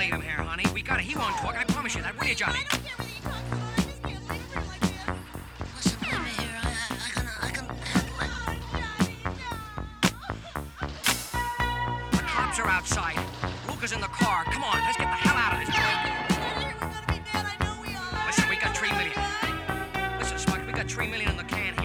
leave him here, honey. He won't talk, I promise you that. Will you, Johnny? I don't care what he talks about. I just can't leave her like this. Listen, leave me here. I can handle it. The cops are outside. Luca's in the car. Come on, let's get the hell out of this place. We're gonna be dead. I know we are. Listen, we got $3 million. Listen, Smuck, we got $3 million in the can.